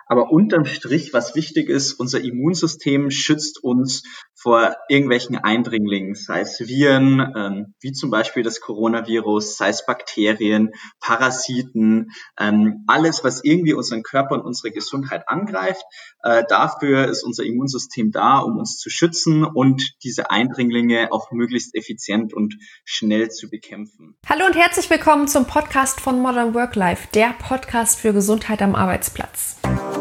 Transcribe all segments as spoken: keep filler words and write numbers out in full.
Aber unterm Strich, was wichtig ist, unser Immunsystem schützt uns vor irgendwelchen Eindringlingen, sei es Viren, ähm, wie zum Beispiel das Coronavirus, sei es Bakterien, Parasiten, ähm, alles, was irgendwie unseren Körper und unsere Gesundheit angreift. Äh, dafür ist unser Immunsystem da, um uns zu schützen und diese Eindringlinge auch möglichst effizient und schnell zu bekämpfen. Hallo und herzlich willkommen zum Podcast von Modern Work Life, der Podcast für Gesundheit am Arbeitsplatz.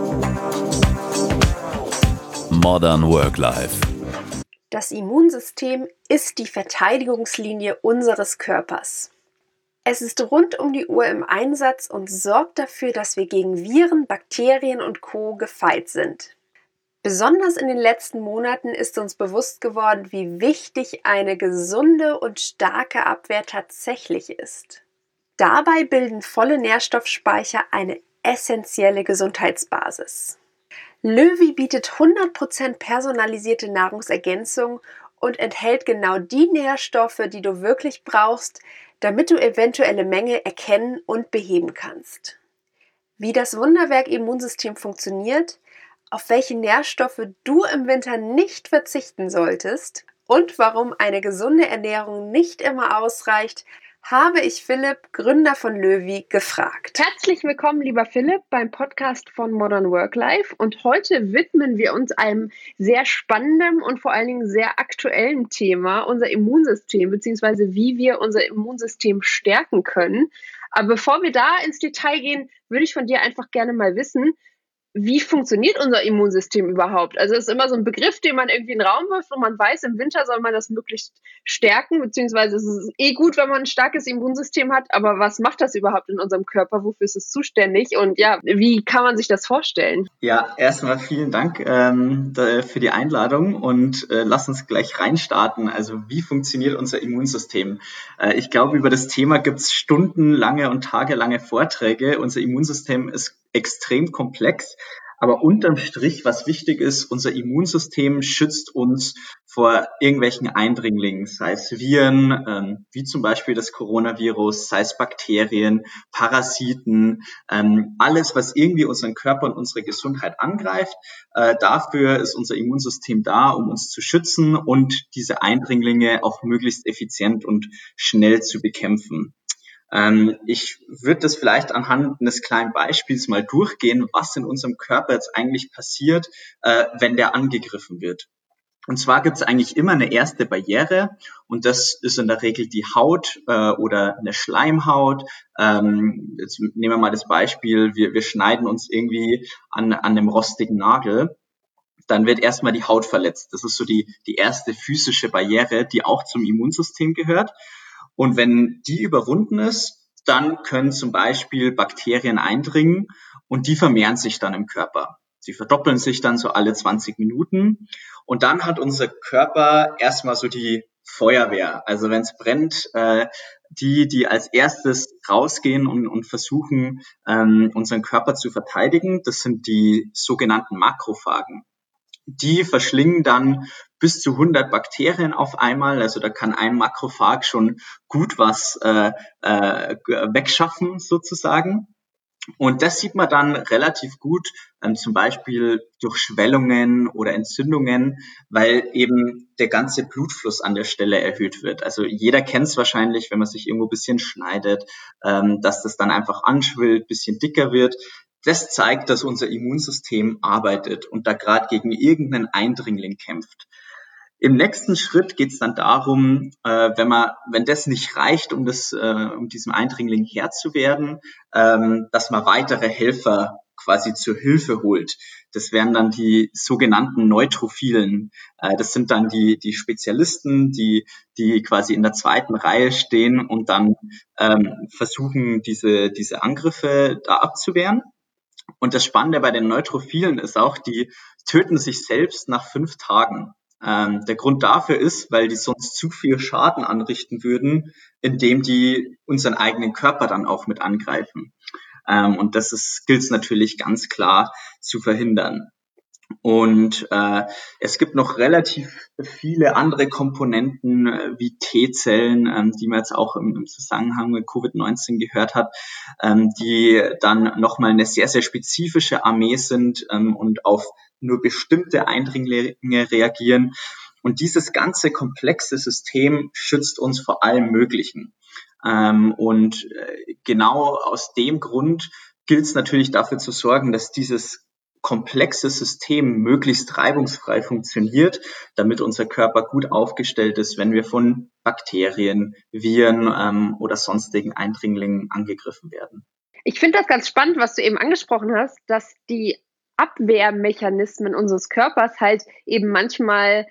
Modern Work Life. Das Immunsystem ist die Verteidigungslinie unseres Körpers. Es ist rund um die Uhr im Einsatz und sorgt dafür, dass wir gegen Viren, Bakterien und Co. gefeit sind. Besonders in den letzten Monaten ist uns bewusst geworden, wie wichtig eine gesunde und starke Abwehr tatsächlich ist. Dabei bilden volle Nährstoffspeicher eine essentielle Gesundheitsbasis. Löwy bietet hundert Prozent personalisierte Nahrungsergänzung und enthält genau die Nährstoffe, die du wirklich brauchst, damit du eventuelle Mängel erkennen und beheben kannst. Wie das Wunderwerk Immunsystem funktioniert, auf welche Nährstoffe du im Winter nicht verzichten solltest und warum eine gesunde Ernährung nicht immer ausreicht, habe ich Philipp, Gründer von Löwy, gefragt. Herzlich willkommen, lieber Philipp, beim Podcast von Modern Work Life. Und heute widmen wir uns einem sehr spannenden und vor allen Dingen sehr aktuellen Thema, unser Immunsystem, beziehungsweise wie wir unser Immunsystem stärken können. Aber bevor wir da ins Detail gehen, würde ich von dir einfach gerne mal wissen, wie funktioniert unser Immunsystem überhaupt? Also es ist immer so ein Begriff, den man irgendwie in den Raum wirft und man weiß, im Winter soll man das möglichst stärken, beziehungsweise es ist eh gut, wenn man ein starkes Immunsystem hat, aber was macht das überhaupt in unserem Körper? Wofür ist es zuständig? Und ja, wie kann man sich das vorstellen? Ja, erstmal vielen Dank ähm, für die Einladung und äh, lass uns gleich reinstarten. Also wie funktioniert unser Immunsystem? Äh, ich glaube, über das Thema gibt es stundenlange und tagelange Vorträge. Unser Immunsystem ist extrem komplex, aber unterm Strich, was wichtig ist, unser Immunsystem schützt uns vor irgendwelchen Eindringlingen, sei es Viren, ähm, wie zum Beispiel das Coronavirus, sei es Bakterien, Parasiten, ähm, alles, was irgendwie unseren Körper und unsere Gesundheit angreift. Äh, dafür ist unser Immunsystem da, um uns zu schützen und diese Eindringlinge auch möglichst effizient und schnell zu bekämpfen. Ähm, ich würde das vielleicht anhand eines kleinen Beispiels mal durchgehen, was in unserem Körper jetzt eigentlich passiert, äh, wenn der angegriffen wird. Und zwar gibt es eigentlich immer eine erste Barriere und das ist in der Regel die Haut äh, oder eine Schleimhaut. Ähm, jetzt nehmen wir mal das Beispiel, wir, wir schneiden uns irgendwie an, an einem rostigen Nagel. Dann wird erstmal die Haut verletzt. Das ist so die, die erste physische Barriere, die auch zum Immunsystem gehört. Und wenn die überwunden ist, dann können zum Beispiel Bakterien eindringen und die vermehren sich dann im Körper. Sie verdoppeln sich dann so alle zwanzig Minuten und dann hat unser Körper erstmal so die Feuerwehr. Also wenn es brennt, äh, die, die als erstes rausgehen und, und versuchen, ähm, unseren Körper zu verteidigen, das sind die sogenannten Makrophagen. Die verschlingen dann bis zu hundert Bakterien auf einmal. Also da kann ein Makrophag schon gut was äh, äh, wegschaffen sozusagen. Und das sieht man dann relativ gut, ähm, zum Beispiel durch Schwellungen oder Entzündungen, weil eben der ganze Blutfluss an der Stelle erhöht wird. Also jeder kennt es wahrscheinlich, wenn man sich irgendwo ein bisschen schneidet, ähm, dass das dann einfach anschwillt, bisschen dicker wird. Das zeigt, dass unser Immunsystem arbeitet und da gerade gegen irgendeinen Eindringling kämpft. Im nächsten Schritt geht es dann darum, äh, wenn man, wenn das nicht reicht, um das, äh, um diesem Eindringling Herr zu werden, ähm, dass man weitere Helfer quasi zur Hilfe holt. Das wären dann die sogenannten Neutrophilen. Äh, das sind dann die die Spezialisten, die die quasi in der zweiten Reihe stehen und dann ähm, versuchen, diese diese Angriffe da abzuwehren. Und das Spannende bei den Neutrophilen ist auch, die töten sich selbst nach fünf Tagen. Ähm, der Grund dafür ist, weil die sonst zu viel Schaden anrichten würden, indem die unseren eigenen Körper dann auch mit angreifen. Ähm, und das ist, gilt es natürlich ganz klar zu verhindern. Und äh, es gibt noch relativ viele andere Komponenten äh, wie T-Zellen, ähm, die man jetzt auch im, im Zusammenhang mit Covid neunzehn gehört hat, ähm, die dann nochmal eine sehr, sehr spezifische Armee sind ähm, und auf nur bestimmte Eindringlinge reagieren. Und dieses ganze komplexe System schützt uns vor allem Möglichen. Ähm, und äh, genau aus dem Grund gilt es natürlich dafür zu sorgen, dass dieses komplexe System möglichst reibungsfrei funktioniert, damit unser Körper gut aufgestellt ist, wenn wir von Bakterien, Viren ähm, oder sonstigen Eindringlingen angegriffen werden. Ich finde das ganz spannend, was du eben angesprochen hast, dass die Abwehrmechanismen unseres Körpers halt eben manchmal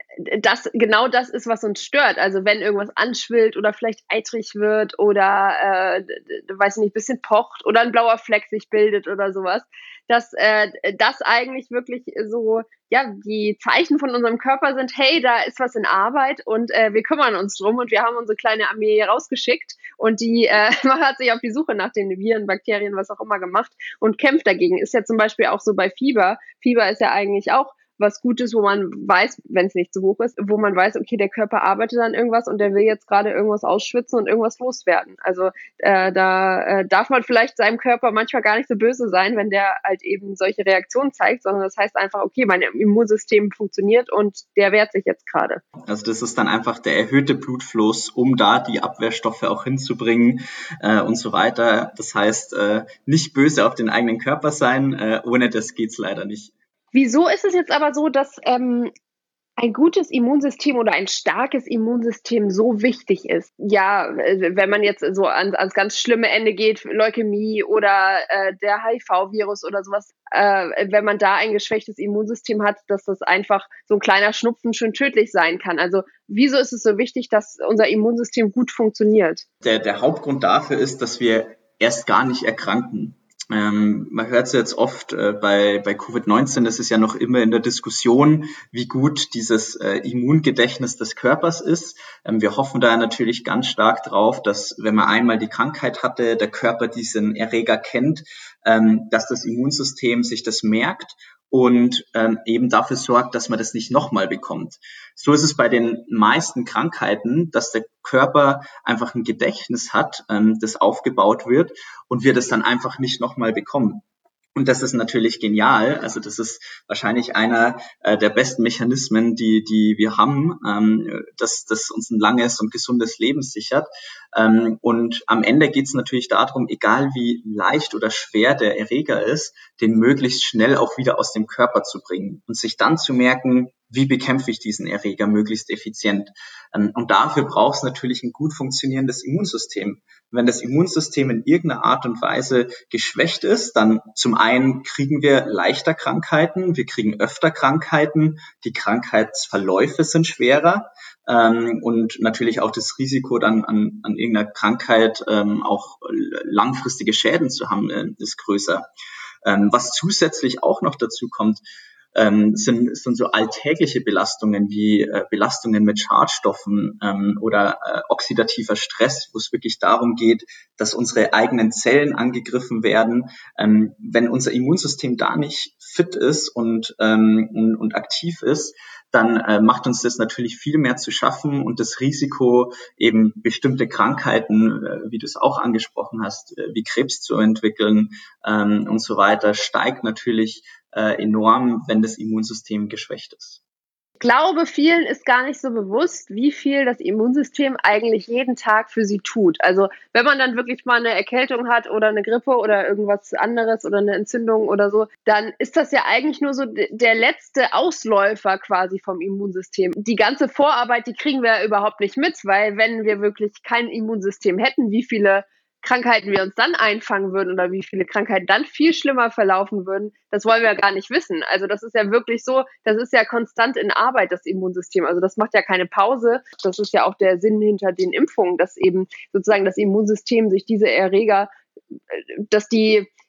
das genau das ist, was uns stört. Also wenn irgendwas anschwillt oder vielleicht eitrig wird oder, äh, weiß ich nicht, ein bisschen pocht oder ein blauer Fleck sich bildet oder sowas, dass äh, das eigentlich wirklich so, ja, die Zeichen von unserem Körper sind, hey, da ist was in Arbeit und äh, wir kümmern uns drum und wir haben unsere kleine Armee rausgeschickt und die äh, hat sich auf die Suche nach den Viren, Bakterien, was auch immer gemacht und kämpft dagegen. Ist ja zum Beispiel auch so bei Fieber. Fieber ist ja eigentlich auch was Gutes, wo man weiß, wenn es nicht zu hoch ist, wo man weiß, okay, der Körper arbeitet an irgendwas und der will jetzt gerade irgendwas ausschwitzen und irgendwas loswerden. Also äh, da äh, darf man vielleicht seinem Körper manchmal gar nicht so böse sein, wenn der halt eben solche Reaktionen zeigt, sondern das heißt einfach, okay, mein Immunsystem funktioniert und der wehrt sich jetzt gerade. Also das ist dann einfach der erhöhte Blutfluss, um da die Abwehrstoffe auch hinzubringen äh, und so weiter. Das heißt, äh, nicht böse auf den eigenen Körper sein, äh, ohne das geht's leider nicht. Wieso ist es jetzt aber so, dass ähm, ein gutes Immunsystem oder ein starkes Immunsystem so wichtig ist? Ja, wenn man jetzt so ans, ans ganz schlimme Ende geht, Leukämie oder äh, der H I V-Virus oder sowas, äh, wenn man da ein geschwächtes Immunsystem hat, dass das einfach so ein kleiner Schnupfen schon tödlich sein kann. Also wieso ist es so wichtig, dass unser Immunsystem gut funktioniert? Der, der Hauptgrund dafür ist, dass wir erst gar nicht erkranken. Ähm, man hört es jetzt oft äh, bei, bei Covid neunzehn, das ist ja noch immer in der Diskussion, wie gut dieses äh, Immungedächtnis des Körpers ist. Ähm, wir hoffen da natürlich ganz stark drauf, dass wenn man einmal die Krankheit hatte, der Körper diesen Erreger kennt, ähm, dass das Immunsystem sich das merkt und ähm, eben dafür sorgt, dass man das nicht nochmal bekommt. So ist es bei den meisten Krankheiten, dass der Körper einfach ein Gedächtnis hat, ähm, das aufgebaut wird und wir das dann einfach nicht nochmal bekommen. Und das ist natürlich genial. Also das ist wahrscheinlich einer äh, der besten Mechanismen, die die wir haben, ähm, dass das uns ein langes und gesundes Leben sichert. Ähm, und am Ende geht es natürlich darum, egal wie leicht oder schwer der Erreger ist, den möglichst schnell auch wieder aus dem Körper zu bringen und sich dann zu merken, wie bekämpfe ich diesen Erreger möglichst effizient. Ähm, und dafür braucht es natürlich ein gut funktionierendes Immunsystem. Wenn das Immunsystem in irgendeiner Art und Weise geschwächt ist, dann zum einen kriegen wir leichter Krankheiten, wir kriegen öfter Krankheiten, die Krankheitsverläufe sind schwerer ähm, und natürlich auch das Risiko dann an, an irgendeiner Krankheit ähm, auch langfristige Schäden zu haben, äh, ist größer. Ähm, was zusätzlich auch noch dazu kommt, Ähm, sind, sind so alltägliche Belastungen wie äh, Belastungen mit Schadstoffen ähm, oder äh, oxidativer Stress, wo es wirklich darum geht, dass unsere eigenen Zellen angegriffen werden. Ähm, wenn unser Immunsystem da nicht fit ist und, ähm, und, und aktiv ist, dann äh, macht uns das natürlich viel mehr zu schaffen und das Risiko, eben bestimmte Krankheiten, äh, wie du es auch angesprochen hast, äh, wie Krebs zu entwickeln ähm, und so weiter, steigt natürlich äh, enorm, wenn das Immunsystem geschwächt ist. Ich glaube, vielen ist gar nicht so bewusst, wie viel das Immunsystem eigentlich jeden Tag für sie tut. Also wenn man dann wirklich mal eine Erkältung hat oder eine Grippe oder irgendwas anderes oder eine Entzündung oder so, dann ist das ja eigentlich nur so der letzte Ausläufer quasi vom Immunsystem. Die ganze Vorarbeit, die kriegen wir ja überhaupt nicht mit, weil wenn wir wirklich kein Immunsystem hätten, wie viele Krankheiten wir uns dann einfangen würden oder wie viele Krankheiten dann viel schlimmer verlaufen würden, das wollen wir ja gar nicht wissen. Also das ist ja wirklich so, das ist ja konstant in Arbeit, das Immunsystem. Also das macht ja keine Pause. Das ist ja auch der Sinn hinter den Impfungen, dass eben sozusagen das Immunsystem sich diese Erreger, dass die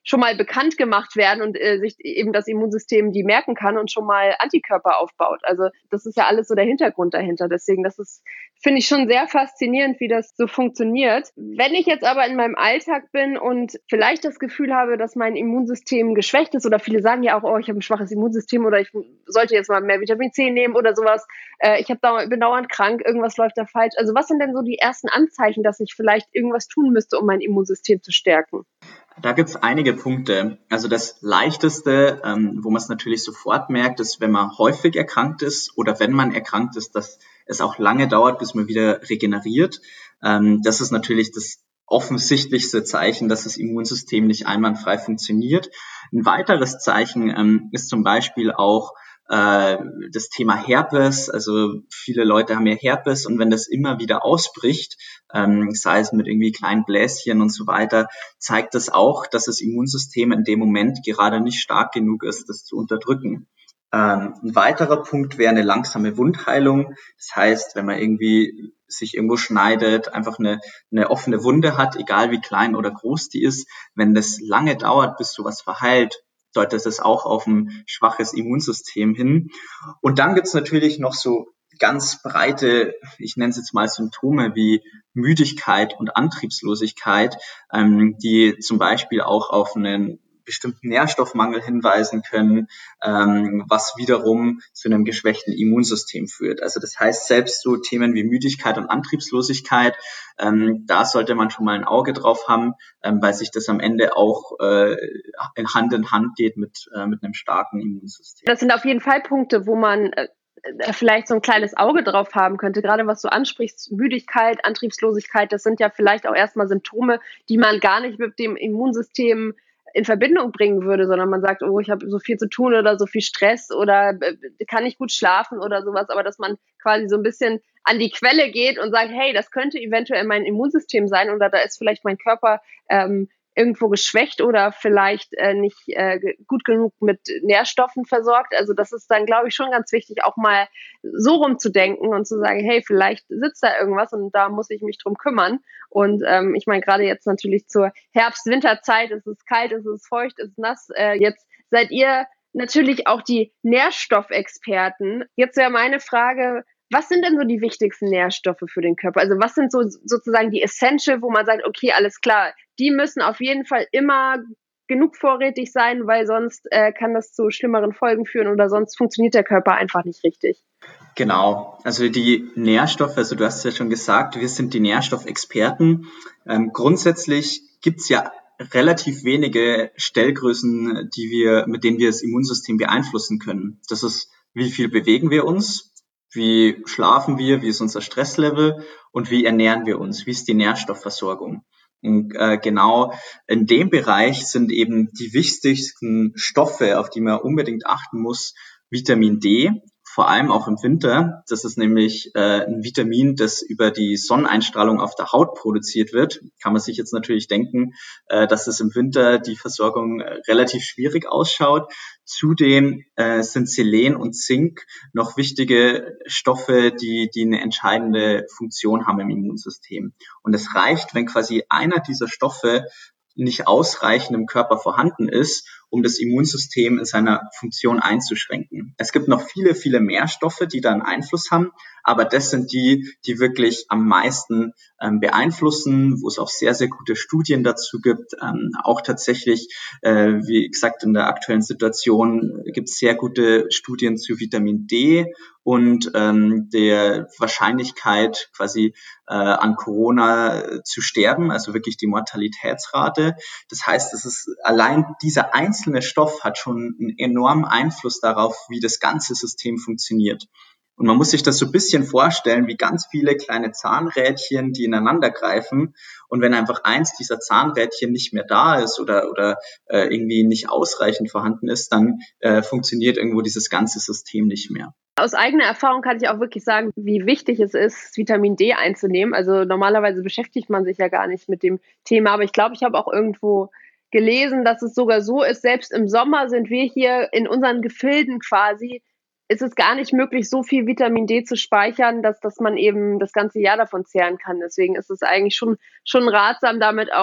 schon mal bekannt gemacht werden und äh, sich eben das Immunsystem die merken kann und schon mal Antikörper aufbaut. Also das ist ja alles so der Hintergrund dahinter. Deswegen, das ist, finde ich schon sehr faszinierend, wie das so funktioniert. Wenn ich jetzt aber in meinem Alltag bin und vielleicht das Gefühl habe, dass mein Immunsystem geschwächt ist, oder viele sagen ja auch, oh, ich habe ein schwaches Immunsystem oder ich sollte jetzt mal mehr Vitamin C nehmen oder sowas, äh, ich hab dauernd, bin dauernd krank, irgendwas läuft da falsch. Also was sind denn so die ersten Anzeichen, dass ich vielleicht irgendwas tun müsste, um mein Immunsystem zu stärken? Da gibt's einige Punkte. Also das Leichteste, ähm, wo man es natürlich sofort merkt, ist, wenn man häufig erkrankt ist oder wenn man erkrankt ist, dass es auch lange dauert, bis man wieder regeneriert. Ähm, das ist natürlich das offensichtlichste Zeichen, dass das Immunsystem nicht einwandfrei funktioniert. Ein weiteres Zeichen ähm, ist zum Beispiel auch äh, das Thema Herpes. Also viele Leute haben ja Herpes und wenn das immer wieder ausbricht, ähm, sei es mit irgendwie kleinen Bläschen und so weiter, zeigt das auch, dass das Immunsystem in dem Moment gerade nicht stark genug ist, das zu unterdrücken. Ähm, ein weiterer Punkt wäre eine langsame Wundheilung. Das heißt, wenn man irgendwie sich irgendwo schneidet, einfach eine, eine offene Wunde hat, egal wie klein oder groß die ist, wenn das lange dauert, bis sowas verheilt, deutet es auch auf ein schwaches Immunsystem hin. Und dann gibt's natürlich noch so ganz breite, ich nenne es jetzt mal Symptome wie Müdigkeit und Antriebslosigkeit, ähm, die zum Beispiel auch auf einen bestimmten Nährstoffmangel hinweisen können, ähm, was wiederum zu einem geschwächten Immunsystem führt. Also das heißt, selbst so Themen wie Müdigkeit und Antriebslosigkeit, ähm, da sollte man schon mal ein Auge drauf haben, ähm, weil sich das am Ende auch äh, Hand in Hand geht mit, äh, mit einem starken Immunsystem. Das sind auf jeden Fall Punkte, wo man äh, vielleicht so ein kleines Auge drauf haben könnte. Gerade was du ansprichst, Müdigkeit, Antriebslosigkeit, das sind ja vielleicht auch erstmal Symptome, die man gar nicht mit dem Immunsystem in Verbindung bringen würde, sondern man sagt, oh, ich habe so viel zu tun oder so viel Stress oder äh, kann nicht gut schlafen oder sowas, aber dass man quasi so ein bisschen an die Quelle geht und sagt, hey, das könnte eventuell mein Immunsystem sein oder da ist vielleicht mein Körper ähm, irgendwo geschwächt oder vielleicht äh, nicht äh, gut genug mit Nährstoffen versorgt. Also das ist dann, glaube ich, schon ganz wichtig, auch mal so rumzudenken und zu sagen, hey, vielleicht sitzt da irgendwas und da muss ich mich drum kümmern. Und ähm, ich meine, gerade jetzt natürlich zur Herbst-Winterzeit, es ist kalt, es ist feucht, es ist nass. Äh, jetzt seid ihr natürlich auch die Nährstoffexperten. Jetzt wäre meine Frage, was sind denn so die wichtigsten Nährstoffe für den Körper? Also was sind so sozusagen die Essential, wo man sagt, okay, alles klar, die müssen auf jeden Fall immer genug vorrätig sein, weil sonst äh, kann das zu schlimmeren Folgen führen oder sonst funktioniert der Körper einfach nicht richtig. Genau, also die Nährstoffe, also du hast es ja schon gesagt, wir sind die Nährstoffexperten. Ähm, grundsätzlich gibt's ja relativ wenige Stellgrößen, die wir, mit denen wir das Immunsystem beeinflussen können. Das ist, wie viel bewegen wir uns? Wie schlafen wir? Wie ist unser Stresslevel? Und wie ernähren wir uns? Wie ist die Nährstoffversorgung? Und äh, genau in dem Bereich sind eben die wichtigsten Stoffe, auf die man unbedingt achten muss, Vitamin D, vor allem auch im Winter. Das ist nämlich äh, ein Vitamin, das über die Sonneneinstrahlung auf der Haut produziert wird. Kann man sich jetzt natürlich denken, äh, dass es im Winter die Versorgung äh, relativ schwierig ausschaut. Zudem äh, sind Selen und Zink noch wichtige Stoffe, die, die eine entscheidende Funktion haben im Immunsystem. Und es reicht, wenn quasi einer dieser Stoffe nicht ausreichend im Körper vorhanden ist, um das Immunsystem in seiner Funktion einzuschränken. Es gibt noch viele, viele mehr Stoffe, die da einen Einfluss haben, aber das sind die, die wirklich am meisten ähm, beeinflussen, wo es auch sehr, sehr gute Studien dazu gibt. Ähm, auch tatsächlich, äh, wie gesagt, in der aktuellen Situation gibt es sehr gute Studien zu Vitamin D und ähm, der Wahrscheinlichkeit quasi äh, an Corona zu sterben, also wirklich die Mortalitätsrate. Das heißt, es ist allein dieser einzelne Stoff hat schon einen enormen Einfluss darauf, wie das ganze System funktioniert. Und man muss sich das so ein bisschen vorstellen, wie ganz viele kleine Zahnrädchen, die ineinander greifen. Und wenn einfach eins dieser Zahnrädchen nicht mehr da ist oder, oder äh, irgendwie nicht ausreichend vorhanden ist, dann äh, funktioniert irgendwo dieses ganze System nicht mehr. Aus eigener Erfahrung kann ich auch wirklich sagen, wie wichtig es ist, Vitamin D einzunehmen. Also normalerweise beschäftigt man sich ja gar nicht mit dem Thema, aber ich glaube, ich habe auch irgendwo gelesen, dass es sogar so ist, selbst im Sommer sind wir hier in unseren Gefilden quasi, ist es gar nicht möglich, so viel Vitamin D zu speichern, dass, dass man eben das ganze Jahr davon zehren kann. Deswegen ist es eigentlich schon, schon ratsam, damit auch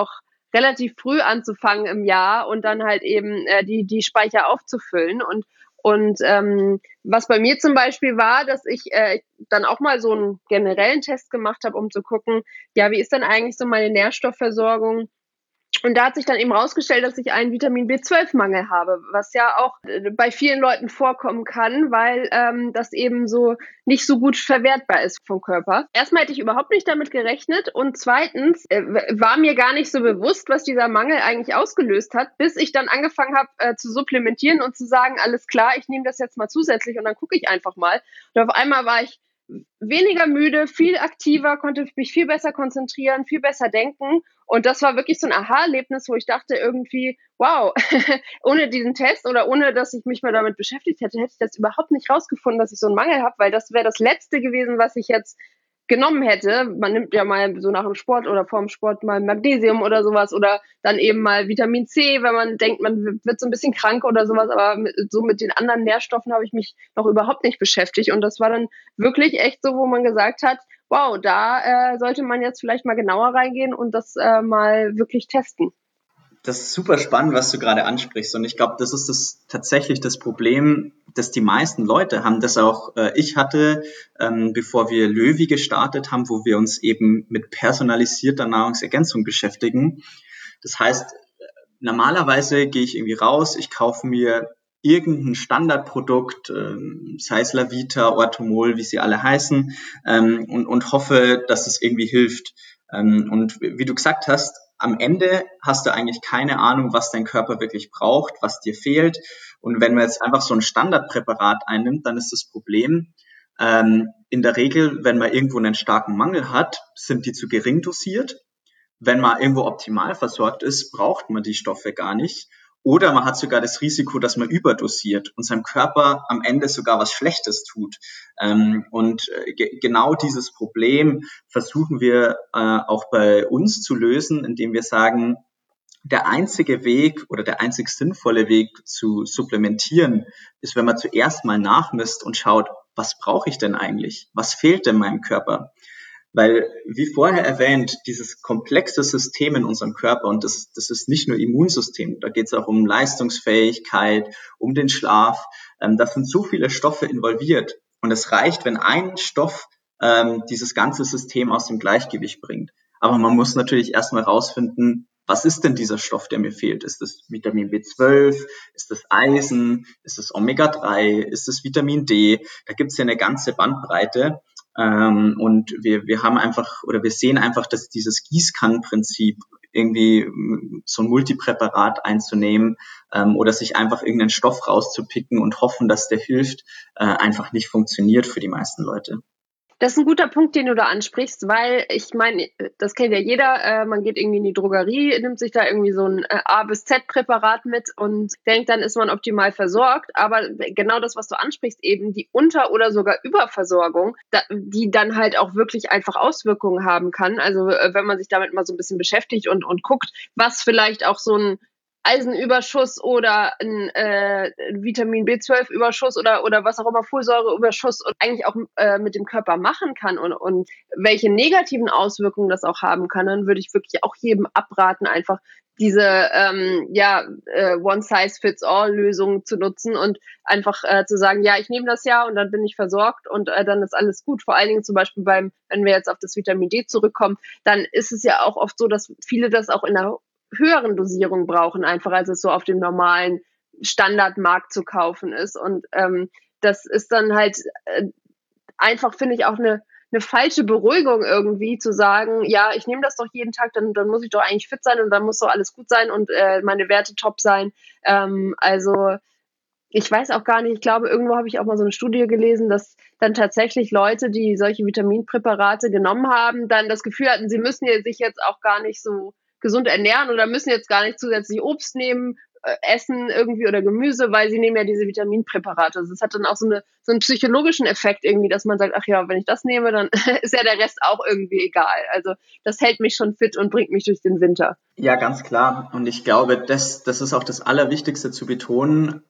relativ früh anzufangen im Jahr und dann halt eben äh, die, die Speicher aufzufüllen. Und Und ähm, was bei mir zum Beispiel war, dass ich äh, dann auch mal so einen generellen Test gemacht habe, um zu gucken, ja, wie ist denn eigentlich so meine Nährstoffversorgung? Und da hat sich dann eben rausgestellt, dass ich einen Vitamin B zwölf Mangel habe, was ja auch äh, bei vielen Leuten vorkommen kann, weil ähm, das eben so nicht so gut verwertbar ist vom Körper. Erstmal hätte ich überhaupt nicht damit gerechnet und zweitens äh, war mir gar nicht so bewusst, was dieser Mangel eigentlich ausgelöst hat, bis ich dann angefangen habe äh, zu supplementieren und zu sagen, alles klar, ich nehme das jetzt mal zusätzlich und dann gucke ich einfach mal. Und auf einmal war ich weniger müde, viel aktiver, konnte mich viel besser konzentrieren, viel besser denken. Und das war wirklich so ein Aha-Erlebnis, wo ich dachte irgendwie, wow, ohne diesen Test oder ohne, dass ich mich mal damit beschäftigt hätte, hätte ich das überhaupt nicht rausgefunden, dass ich so einen Mangel habe, weil das wäre das Letzte gewesen, was ich jetzt genommen hätte. Man nimmt ja mal so nach dem Sport oder vorm Sport mal Magnesium oder sowas oder dann eben mal Vitamin C, wenn man denkt, man wird so ein bisschen krank oder sowas, aber mit, so mit den anderen Nährstoffen habe ich mich noch überhaupt nicht beschäftigt und das war dann wirklich echt so, wo man gesagt hat, wow, da äh, sollte man jetzt vielleicht mal genauer reingehen und das äh, mal wirklich testen. Das ist super spannend, was du gerade ansprichst. Und ich glaube, das ist das tatsächlich das Problem, das die meisten Leute haben, das auch äh, ich hatte, ähm, bevor wir Löwy gestartet haben, wo wir uns eben mit personalisierter Nahrungsergänzung beschäftigen. Das heißt, normalerweise gehe ich irgendwie raus, ich kaufe mir irgendein Standardprodukt, ähm, sei es Lavita, Orthomol, wie sie alle heißen, ähm, und, und hoffe, dass es irgendwie hilft. Ähm, und wie du gesagt hast, am Ende hast du eigentlich keine Ahnung, was dein Körper wirklich braucht, was dir fehlt. Und wenn man jetzt einfach so ein Standardpräparat einnimmt, dann ist das Problem, ähm, in der Regel, wenn man irgendwo einen starken Mangel hat, sind die zu gering dosiert. Wenn man irgendwo optimal versorgt ist, braucht man die Stoffe gar nicht. Oder man hat sogar das Risiko, dass man überdosiert und seinem Körper am Ende sogar was Schlechtes tut. Ähm, und äh, ge- genau dieses Problem versuchen wir äh, auch bei uns zu lösen, indem wir sagen, der einzige Weg oder der einzig sinnvolle Weg zu supplementieren ist, wenn man zuerst mal nachmisst und schaut, was brauche ich denn eigentlich? Was fehlt denn meinem Körper? Weil, wie vorher erwähnt, dieses komplexe System in unserem Körper, und das, das ist nicht nur Immunsystem, da geht es auch um Leistungsfähigkeit, um den Schlaf, ähm, da sind so viele Stoffe involviert. Und es reicht, wenn ein Stoff ähm, dieses ganze System aus dem Gleichgewicht bringt. Aber man muss natürlich erstmal rausfinden, was ist denn dieser Stoff, der mir fehlt? Ist das Vitamin B zwölf? Ist das Eisen? Ist das Omega drei? Ist das Vitamin D? Da gibt es ja eine ganze Bandbreite. Ähm, und wir, wir haben einfach, oder wir sehen einfach, dass dieses Gießkannenprinzip irgendwie so ein Multipräparat einzunehmen ähm, oder sich einfach irgendeinen Stoff rauszupicken und hoffen, dass der hilft, äh, einfach nicht funktioniert für die meisten Leute. Das ist ein guter Punkt, den du da ansprichst, weil ich meine, das kennt ja jeder, äh, man geht irgendwie in die Drogerie, nimmt sich da irgendwie so ein äh, A bis Z Präparat mit und denkt, dann ist man optimal versorgt, aber genau das, was du ansprichst, eben die Unter- oder sogar Überversorgung, da, die dann halt auch wirklich einfach Auswirkungen haben kann, also äh, wenn man sich damit mal so ein bisschen beschäftigt und, und guckt, was vielleicht auch so ein Eisenüberschuss oder ein äh, Vitamin B zwölf Überschuss oder oder was auch immer, Folsäureüberschuss und eigentlich auch äh, mit dem Körper machen kann und, und welche negativen Auswirkungen das auch haben kann, dann würde ich wirklich auch jedem abraten, einfach diese ähm, ja äh, One-Size-Fits-All-Lösung zu nutzen und einfach äh, zu sagen, ja, ich nehme das ja und dann bin ich versorgt und äh, dann ist alles gut. Vor allen Dingen zum Beispiel beim, wenn wir jetzt auf das Vitamin D zurückkommen, dann ist es ja auch oft so, dass viele das auch in der höheren Dosierung brauchen, einfach als es so auf dem normalen Standardmarkt zu kaufen ist. Und ähm, das ist dann halt äh, einfach, finde ich, auch eine, eine falsche Beruhigung irgendwie, zu sagen, ja, ich nehme das doch jeden Tag, dann, dann muss ich doch eigentlich fit sein und dann muss doch alles gut sein und äh, meine Werte top sein. Ähm, also ich weiß auch gar nicht, ich glaube, irgendwo habe ich auch mal so eine Studie gelesen, dass dann tatsächlich Leute, die solche Vitaminpräparate genommen haben, dann das Gefühl hatten, sie müssen sich jetzt auch gar nicht so gesund ernähren oder müssen jetzt gar nicht zusätzlich Obst nehmen, äh, essen irgendwie oder Gemüse, weil sie nehmen ja diese Vitaminpräparate. Also es hat dann auch so, eine, so einen psychologischen Effekt irgendwie, dass man sagt, ach ja, wenn ich das nehme, dann ist ja der Rest auch irgendwie egal. Also das hält mich schon fit und bringt mich durch den Winter. Ja, ganz klar. Und ich glaube, das, das ist auch das Allerwichtigste zu betonen.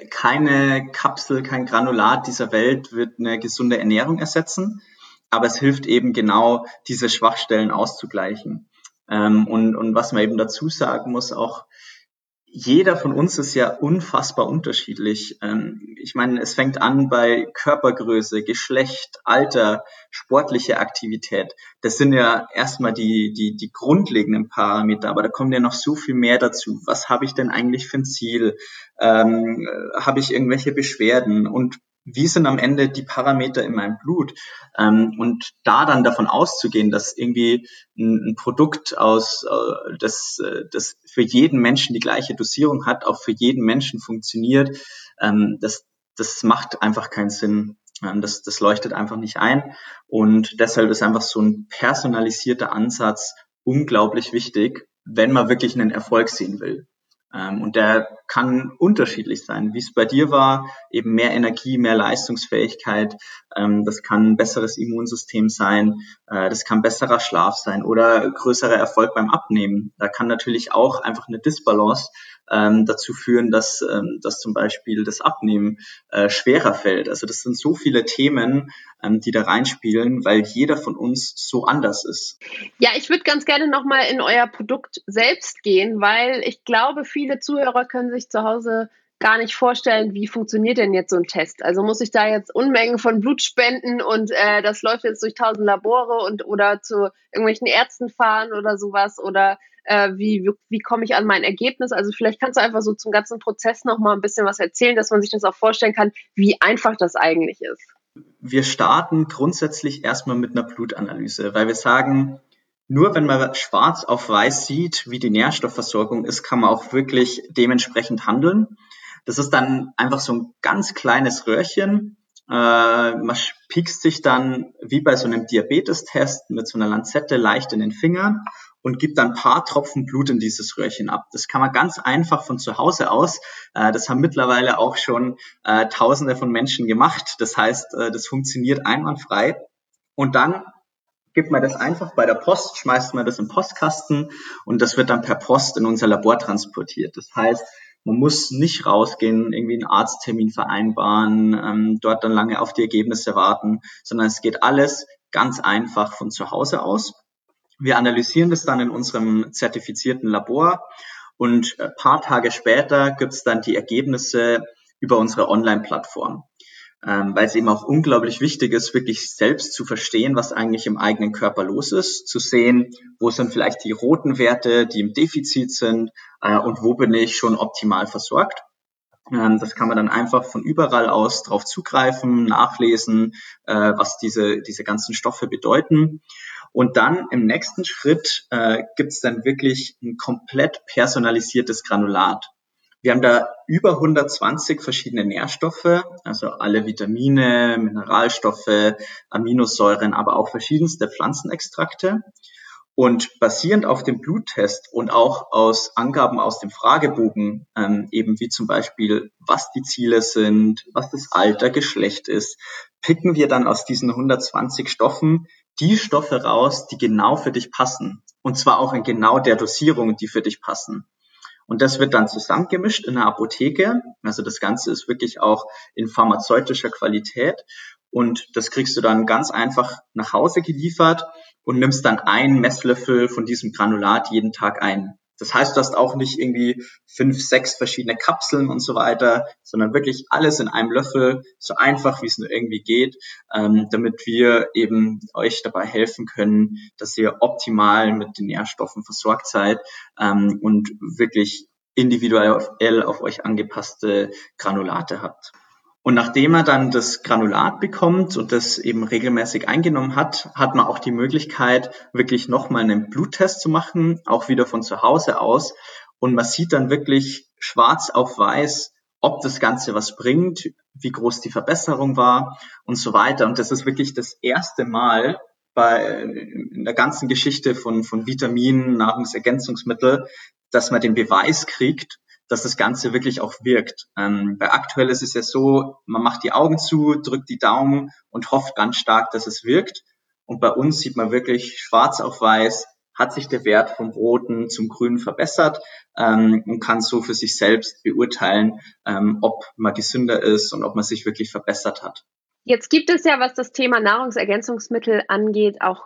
Keine Kapsel, kein Granulat dieser Welt wird eine gesunde Ernährung ersetzen, aber es hilft eben genau, diese Schwachstellen auszugleichen. Ähm, und, und was man eben dazu sagen muss, auch jeder von uns ist ja unfassbar unterschiedlich. Ähm, ich meine, es fängt an bei Körpergröße, Geschlecht, Alter, sportliche Aktivität. Das sind ja erstmal die, die, die grundlegenden Parameter, aber da kommen ja noch so viel mehr dazu. Was habe ich denn eigentlich für ein Ziel? Ähm, äh, habe ich irgendwelche Beschwerden? Und wie sind am Ende die Parameter in meinem Blut? Ähm, und da dann davon auszugehen, dass irgendwie ein, ein Produkt aus, äh, das, äh, das für jeden Menschen die gleiche Dosierung hat, auch für jeden Menschen funktioniert, ähm, das, das macht einfach keinen Sinn. Ähm, das, das leuchtet einfach nicht ein. Und deshalb ist einfach so ein personalisierter Ansatz unglaublich wichtig, wenn man wirklich einen Erfolg sehen will. Ähm, und der kann unterschiedlich sein, wie es bei dir war, eben mehr Energie, mehr Leistungsfähigkeit. Ähm, das kann ein besseres Immunsystem sein, äh, das kann besserer Schlaf sein oder größerer Erfolg beim Abnehmen. Da kann natürlich auch einfach eine Disbalance ähm, dazu führen, dass, ähm, dass zum Beispiel das Abnehmen äh, schwerer fällt. Also das sind so viele Themen, ähm, die da reinspielen, weil jeder von uns so anders ist. Ja, ich würde ganz gerne nochmal in euer Produkt selbst gehen, weil ich glaube, viele Zuhörer können sich zu Hause gar nicht vorstellen, wie funktioniert denn jetzt so ein Test? Also muss ich da jetzt Unmengen von Blut spenden und äh, das läuft jetzt durch tausend Labore und oder zu irgendwelchen Ärzten fahren oder sowas oder äh, wie, wie, wie komme ich an mein Ergebnis? Also vielleicht kannst du einfach so zum ganzen Prozess nochmal ein bisschen was erzählen, dass man sich das auch vorstellen kann, wie einfach das eigentlich ist. Wir starten grundsätzlich erstmal mit einer Blutanalyse, weil wir sagen, nur wenn man schwarz auf weiß sieht, wie die Nährstoffversorgung ist, kann man auch wirklich dementsprechend handeln. Das ist dann einfach so ein ganz kleines Röhrchen. Äh, man piekst sich dann wie bei so einem Diabetestest mit so einer Lanzette leicht in den Fingern und gibt dann ein paar Tropfen Blut in dieses Röhrchen ab. Das kann man ganz einfach von zu Hause aus. Äh, das haben mittlerweile auch schon äh, Tausende von Menschen gemacht. Das heißt, äh, das funktioniert einwandfrei. Und dann gibt man das einfach bei der Post, schmeißt man das im Postkasten und das wird dann per Post in unser Labor transportiert. Das heißt, man muss nicht rausgehen, irgendwie einen Arzttermin vereinbaren, ähm, dort dann lange auf die Ergebnisse warten, sondern es geht alles ganz einfach von zu Hause aus. Wir analysieren das dann in unserem zertifizierten Labor und ein paar Tage später gibt es dann die Ergebnisse über unsere Online-Plattform. Ähm, weil es eben auch unglaublich wichtig ist, wirklich selbst zu verstehen, was eigentlich im eigenen Körper los ist, zu sehen, wo sind vielleicht die roten Werte, die im Defizit sind äh, und wo bin ich schon optimal versorgt. Ähm, das kann man dann einfach von überall aus drauf zugreifen, nachlesen, äh, was diese, diese ganzen Stoffe bedeuten. Und dann im nächsten Schritt äh, gibt es dann wirklich ein komplett personalisiertes Granulat. Wir haben da über hundertzwanzig verschiedene Nährstoffe, also alle Vitamine, Mineralstoffe, Aminosäuren, aber auch verschiedenste Pflanzenextrakte. Und basierend auf dem Bluttest und auch aus Angaben aus dem Fragebogen, ähm, eben wie zum Beispiel, was die Ziele sind, was das Alter, Geschlecht ist, picken wir dann aus diesen hundertzwanzig Stoffen die Stoffe raus, die genau für dich passen. Und zwar auch in genau der Dosierung, die für dich passen. Und das wird dann zusammengemischt in einer Apotheke. Also das Ganze ist wirklich auch in pharmazeutischer Qualität. Und das kriegst du dann ganz einfach nach Hause geliefert und nimmst dann einen Messlöffel von diesem Granulat jeden Tag ein. Das heißt, du hast auch nicht irgendwie fünf, sechs verschiedene Kapseln und so weiter, sondern wirklich alles in einem Löffel, so einfach wie es nur irgendwie geht, ähm, damit wir eben euch dabei helfen können, dass ihr optimal mit den Nährstoffen versorgt seid ähm, und wirklich individuell auf, auf euch angepasste Granulate habt. Und nachdem er dann das Granulat bekommt und das eben regelmäßig eingenommen hat, hat man auch die Möglichkeit, wirklich nochmal einen Bluttest zu machen, auch wieder von zu Hause aus. Und man sieht dann wirklich schwarz auf weiß, ob das Ganze was bringt, wie groß die Verbesserung war und so weiter. Und das ist wirklich das erste Mal bei, in der ganzen Geschichte von, von Vitaminen, Nahrungsergänzungsmittel, dass man den Beweis kriegt, dass das Ganze wirklich auch wirkt. Ähm, weil aktuell ist es ja so, man macht die Augen zu, drückt die Daumen und hofft ganz stark, dass es wirkt. Und bei uns sieht man wirklich schwarz auf weiß, hat sich der Wert vom Roten zum Grünen verbessert ähm, und kann so für sich selbst beurteilen, ähm, ob man gesünder ist und ob man sich wirklich verbessert hat. Jetzt gibt es ja, was das Thema Nahrungsergänzungsmittel angeht, auch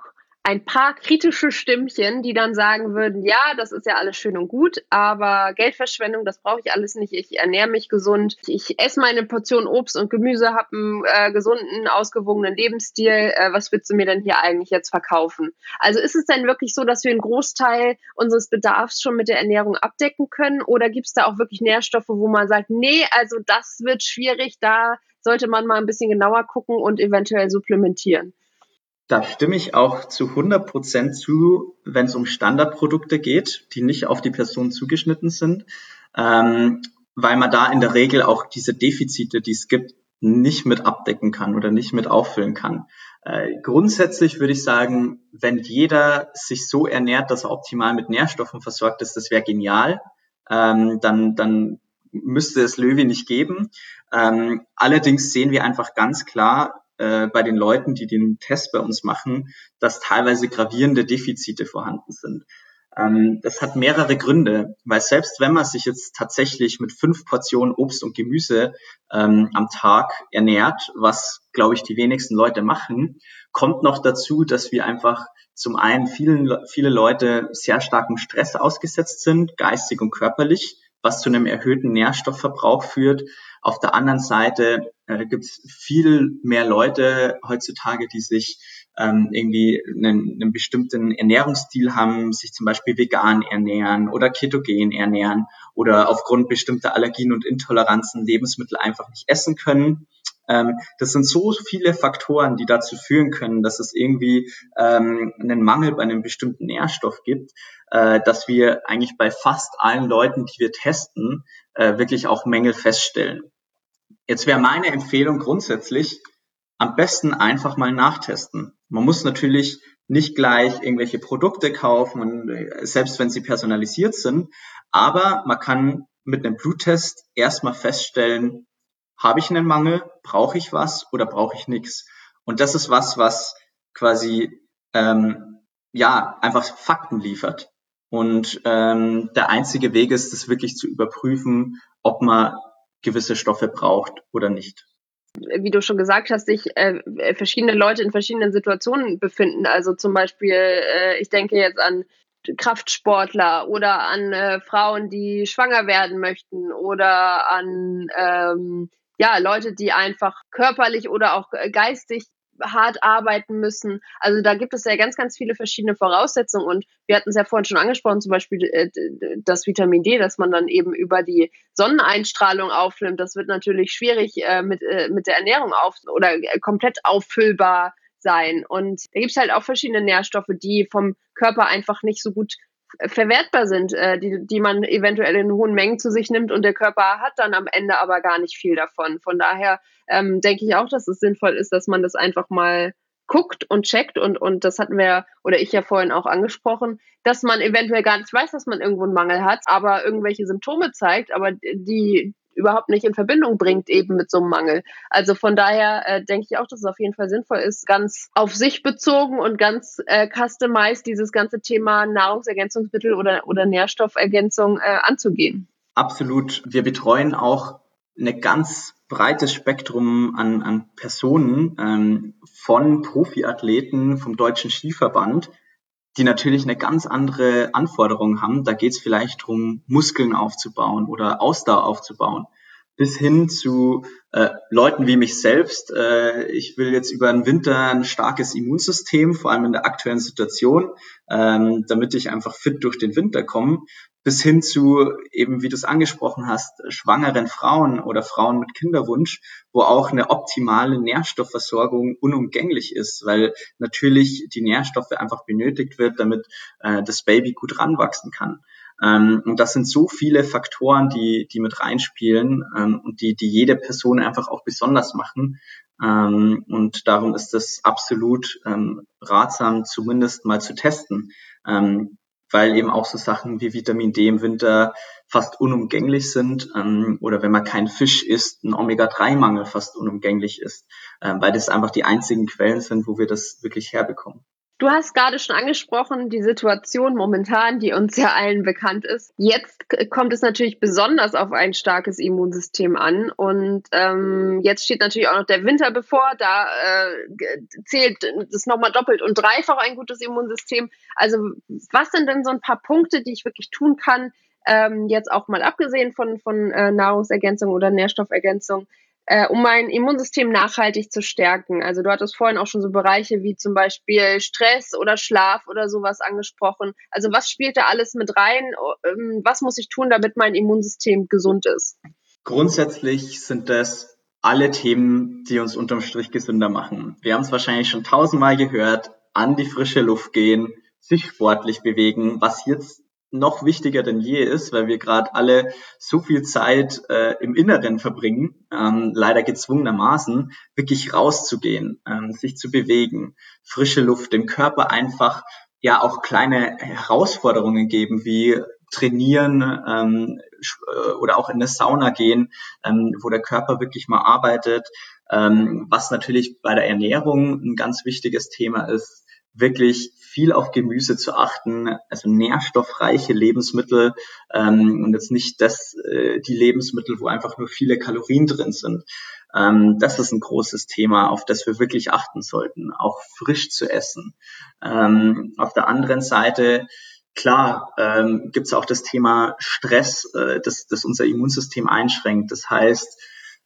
ein paar kritische Stimmchen, die dann sagen würden, ja, das ist ja alles schön und gut, aber Geldverschwendung, das brauche ich alles nicht. Ich ernähre mich gesund, ich esse meine Portion Obst und Gemüse, habe einen äh, gesunden, ausgewogenen Lebensstil. Äh, was willst du mir denn hier eigentlich jetzt verkaufen? Also ist es denn wirklich so, dass wir einen Großteil unseres Bedarfs schon mit der Ernährung abdecken können? Oder gibt es da auch wirklich Nährstoffe, wo man sagt, nee, also das wird schwierig, da sollte man mal ein bisschen genauer gucken und eventuell supplementieren? Da stimme ich auch zu hundert Prozent zu, wenn es um Standardprodukte geht, die nicht auf die Person zugeschnitten sind, ähm, weil man da in der Regel auch diese Defizite, die es gibt, nicht mit abdecken kann oder nicht mit auffüllen kann. Äh, grundsätzlich würde ich sagen, wenn jeder sich so ernährt, dass er optimal mit Nährstoffen versorgt ist, das wäre genial. Ähm, dann, dann müsste es Löwy nicht geben. Ähm, allerdings sehen wir einfach ganz klar, äh, bei den Leuten, die den Test bei uns machen, dass teilweise gravierende Defizite vorhanden sind. Ähm, das hat mehrere Gründe, weil selbst wenn man sich jetzt tatsächlich mit fünf Portionen Obst und Gemüse ähm, am Tag ernährt, was, glaube ich, die wenigsten Leute machen, kommt noch dazu, dass wir einfach zum einen vielen, viele Leute sehr starkem Stress ausgesetzt sind, geistig und körperlich, was zu einem erhöhten Nährstoffverbrauch führt. Auf der anderen Seite äh, gibt es viel mehr Leute heutzutage, die sich ähm, irgendwie einen, einen bestimmten Ernährungsstil haben, sich zum Beispiel vegan ernähren oder ketogen ernähren oder aufgrund bestimmter Allergien und Intoleranzen Lebensmittel einfach nicht essen können. Ähm, das sind so viele Faktoren, die dazu führen können, dass es irgendwie ähm, einen Mangel bei einem bestimmten Nährstoff gibt, äh, dass wir eigentlich bei fast allen Leuten, die wir testen, äh, wirklich auch Mängel feststellen. Jetzt wäre meine Empfehlung grundsätzlich, am besten einfach mal nachtesten. Man muss natürlich nicht gleich irgendwelche Produkte kaufen, und, selbst wenn sie personalisiert sind, aber man kann mit einem Bluttest erstmal feststellen, habe ich einen Mangel, brauche ich was oder brauche ich nichts? Und das ist was, was quasi ähm, ja einfach Fakten liefert. Und ähm, der einzige Weg ist, das wirklich zu überprüfen, ob man gewisse Stoffe braucht oder nicht. Wie du schon gesagt hast, sich äh, verschiedene Leute in verschiedenen Situationen befinden. Also zum Beispiel, äh, ich denke jetzt an Kraftsportler oder an äh, Frauen, die schwanger werden möchten oder an ähm, ja Leute, die einfach körperlich oder auch geistig hart arbeiten müssen. Also da gibt es ja ganz, ganz viele verschiedene Voraussetzungen und wir hatten es ja vorhin schon angesprochen, zum Beispiel äh, das Vitamin D, das man dann eben über die Sonneneinstrahlung aufnimmt. Das wird natürlich schwierig äh, mit, äh, mit der Ernährung auf oder äh, komplett auffüllbar sein. Und da gibt es halt auch verschiedene Nährstoffe, die vom Körper einfach nicht so gut verwertbar sind, äh, die, die man eventuell in hohen Mengen zu sich nimmt und der Körper hat dann am Ende aber gar nicht viel davon. Von daher ähm, denke ich auch, dass es sinnvoll ist, dass man das einfach mal guckt und checkt und, und das hatten wir oder ich ja vorhin auch angesprochen, dass man eventuell gar nicht weiß, dass man irgendwo einen Mangel hat, aber irgendwelche Symptome zeigt, aber die überhaupt nicht in Verbindung bringt eben mit so einem Mangel. Also von daher äh, denke ich auch, dass es auf jeden Fall sinnvoll ist, ganz auf sich bezogen und ganz äh, customized dieses ganze Thema Nahrungsergänzungsmittel oder, oder Nährstoffergänzung äh, anzugehen. Absolut. Wir betreuen auch ein ganz breites Spektrum an, an Personen, ähm, von Profiathleten vom Deutschen Skiverband, die natürlich eine ganz andere Anforderung haben. Da geht es vielleicht darum, Muskeln aufzubauen oder Ausdauer aufzubauen, bis hin zu äh, Leuten wie mich selbst. Äh, ich will jetzt über den Winter ein starkes Immunsystem, vor allem in der aktuellen Situation, ähm, damit ich einfach fit durch den Winter komme, bis hin zu eben, wie du es angesprochen hast, schwangeren Frauen oder Frauen mit Kinderwunsch, wo auch eine optimale Nährstoffversorgung unumgänglich ist, weil natürlich die Nährstoffe einfach benötigt wird, damit äh, das Baby gut ranwachsen kann. Ähm, und das sind so viele Faktoren, die die mit reinspielen ähm, und die die jede Person einfach auch besonders machen. Ähm, und darum ist es absolut ähm, ratsam, zumindest mal zu testen. Ähm, weil eben auch so Sachen wie Vitamin D im Winter fast unumgänglich sind, ähm, oder wenn man keinen Fisch isst, ein Omega drei Mangel fast unumgänglich ist, ähm, weil das einfach die einzigen Quellen sind, wo wir das wirklich herbekommen. Du hast gerade schon angesprochen, die Situation momentan, die uns ja allen bekannt ist. Jetzt kommt es natürlich besonders auf ein starkes Immunsystem an. Und ähm, jetzt steht natürlich auch noch der Winter bevor. Da äh, zählt es nochmal doppelt und dreifach ein gutes Immunsystem. Also was sind denn so ein paar Punkte, die ich wirklich tun kann, ähm, jetzt auch mal abgesehen von, von äh, Nahrungsergänzung oder Nährstoffergänzung, äh, um mein Immunsystem nachhaltig zu stärken? Also du hattest vorhin auch schon so Bereiche wie zum Beispiel Stress oder Schlaf oder sowas angesprochen. Also was spielt da alles mit rein? Ähm, was muss ich tun, damit mein Immunsystem gesund ist? Grundsätzlich sind das alle Themen, die uns unterm Strich gesünder machen. Wir haben es wahrscheinlich schon tausendmal gehört, an die frische Luft gehen, sich sportlich bewegen, was jetzt noch wichtiger denn je ist, weil wir gerade alle so viel Zeit äh, im Inneren verbringen, ähm, leider gezwungenermaßen, wirklich rauszugehen, ähm, sich zu bewegen, frische Luft, dem Körper einfach ja auch kleine Herausforderungen geben, wie trainieren ähm, oder auch in eine Sauna gehen, ähm, wo der Körper wirklich mal arbeitet, ähm, was natürlich bei der Ernährung ein ganz wichtiges Thema ist, wirklich viel auf Gemüse zu achten, also nährstoffreiche Lebensmittel ähm, und jetzt nicht das, äh, die Lebensmittel, wo einfach nur viele Kalorien drin sind. Ähm, das ist ein großes Thema, auf das wir wirklich achten sollten, auch frisch zu essen. Ähm, auf der anderen Seite, klar, ähm, gibt es auch das Thema Stress, äh, das, das unser Immunsystem einschränkt. Das heißt,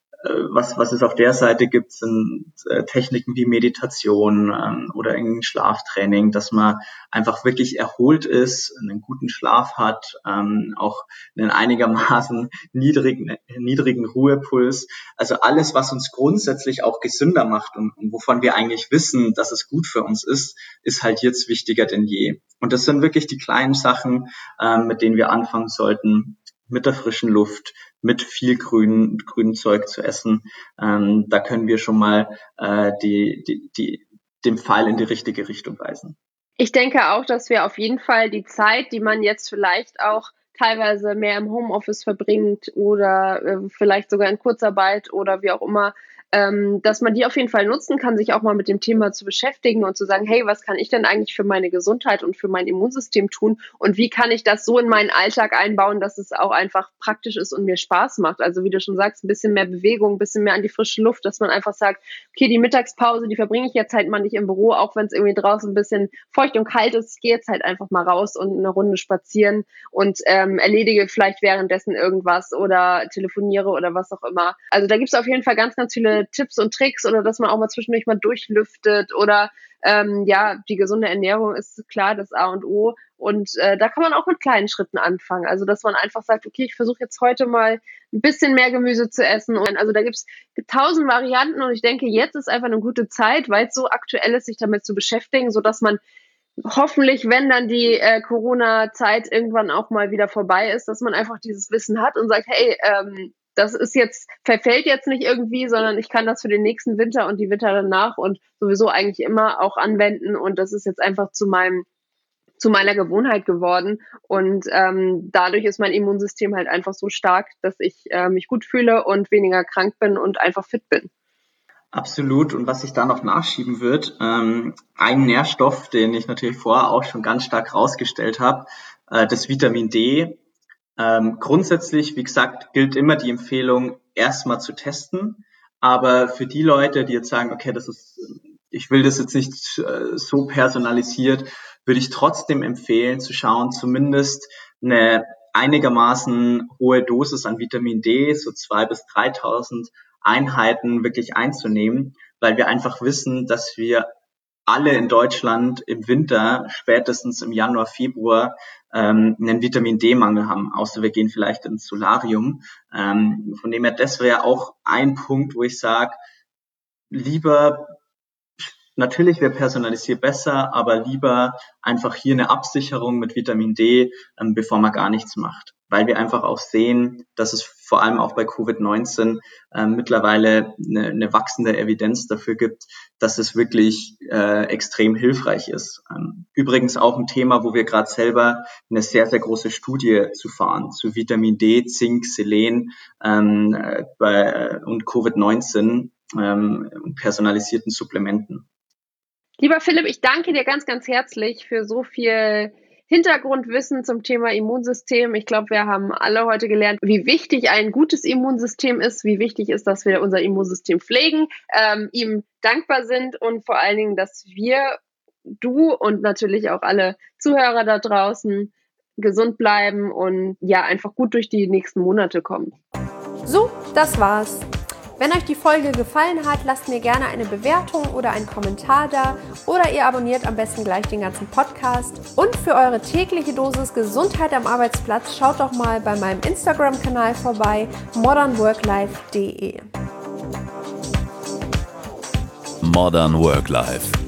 Was, was es auf der Seite gibt, sind äh, Techniken wie Meditation ähm, oder ein Schlaftraining, dass man einfach wirklich erholt ist, einen guten Schlaf hat, ähm, auch einen einigermaßen niedrigen, niedrigen Ruhepuls. Also alles, was uns grundsätzlich auch gesünder macht und, und wovon wir eigentlich wissen, dass es gut für uns ist, ist halt jetzt wichtiger denn je. Und das sind wirklich die kleinen Sachen, ähm, mit denen wir anfangen sollten, mit der frischen Luft, mit viel grün, grünem Zeug zu essen. Ähm, da können wir schon mal äh, die, die, die, den Pfeil in die richtige Richtung weisen. Ich denke auch, dass wir auf jeden Fall die Zeit, die man jetzt vielleicht auch teilweise mehr im Homeoffice verbringt oder äh, vielleicht sogar in Kurzarbeit oder wie auch immer, ähm, dass man die auf jeden Fall nutzen kann, sich auch mal mit dem Thema zu beschäftigen und zu sagen, hey, was kann ich denn eigentlich für meine Gesundheit und für mein Immunsystem tun und wie kann ich das so in meinen Alltag einbauen, dass es auch einfach praktisch ist und mir Spaß macht. Also wie du schon sagst, ein bisschen mehr Bewegung, ein bisschen mehr an die frische Luft, dass man einfach sagt, okay, die Mittagspause, die verbringe ich jetzt halt mal nicht im Büro, auch wenn es irgendwie draußen ein bisschen feucht und kalt ist, ich gehe jetzt halt einfach mal raus und eine Runde spazieren und ähm, erledige vielleicht währenddessen irgendwas oder telefoniere oder was auch immer. Also da gibt es auf jeden Fall ganz, ganz viele Tipps und Tricks oder dass man auch mal zwischendurch mal durchlüftet oder ähm, ja, die gesunde Ernährung ist klar das A und O und äh, da kann man auch mit kleinen Schritten anfangen. Also dass man einfach sagt, okay, ich versuche jetzt heute mal ein bisschen mehr Gemüse zu essen. Und also da gibt es tausend Varianten und ich denke, jetzt ist einfach eine gute Zeit, weil es so aktuell ist, sich damit zu beschäftigen, sodass man hoffentlich, wenn dann die äh, Corona-Zeit irgendwann auch mal wieder vorbei ist, dass man einfach dieses Wissen hat und sagt, hey, ähm, das ist jetzt, verfällt jetzt nicht irgendwie, sondern ich kann das für den nächsten Winter und die Winter danach und sowieso eigentlich immer auch anwenden und das ist jetzt einfach zu meinem zu meiner Gewohnheit geworden und ähm, dadurch ist mein Immunsystem halt einfach so stark, dass ich äh, mich gut fühle und weniger krank bin und einfach fit bin. Absolut. Und was ich da noch nachschieben wird, ähm, ein Nährstoff, den ich natürlich vorher auch schon ganz stark rausgestellt habe, äh, das Vitamin D. Ähm, grundsätzlich, wie gesagt, gilt immer die Empfehlung, erstmal zu testen. Aber für die Leute, die jetzt sagen, okay, das ist, ich will das jetzt nicht äh, so personalisiert, würde ich trotzdem empfehlen, zu schauen, zumindest eine einigermaßen hohe Dosis an Vitamin D, so zweitausend bis dreitausend Einheiten wirklich einzunehmen, weil wir einfach wissen, dass wir alle in Deutschland im Winter, spätestens im Januar, Februar, ähm, einen Vitamin-D-Mangel haben, außer wir gehen vielleicht ins Solarium. Ähm, von dem her, das wäre auch ein Punkt, wo ich sage, lieber, natürlich wäre personalisiert besser, aber lieber einfach hier eine Absicherung mit Vitamin D, ähm, bevor man gar nichts macht. Weil wir einfach auch sehen, dass es vor allem auch bei Covid neunzehn äh, mittlerweile eine, eine wachsende Evidenz dafür gibt, dass es wirklich äh, extrem hilfreich ist. Ähm, übrigens auch ein Thema, wo wir gerade selber eine sehr, sehr große Studie zu fahren, zu Vitamin D, Zink, Selen ähm, bei, und Covid neunzehn ähm, und personalisierten Supplementen. Lieber Philipp, ich danke dir ganz, ganz herzlich für so viel Hintergrundwissen zum Thema Immunsystem. Ich glaube, wir haben alle heute gelernt, wie wichtig ein gutes Immunsystem ist, wie wichtig ist, dass wir unser Immunsystem pflegen, ähm, ihm dankbar sind und vor allen Dingen, dass wir, du und natürlich auch alle Zuhörer da draußen gesund bleiben und ja, einfach gut durch die nächsten Monate kommen. So, das war's. Wenn euch die Folge gefallen hat, lasst mir gerne eine Bewertung oder einen Kommentar da oder ihr abonniert am besten gleich den ganzen Podcast. Und für eure tägliche Dosis Gesundheit am Arbeitsplatz schaut doch mal bei meinem Instagram-Kanal vorbei, modern work life punkt de. Modern Work Life.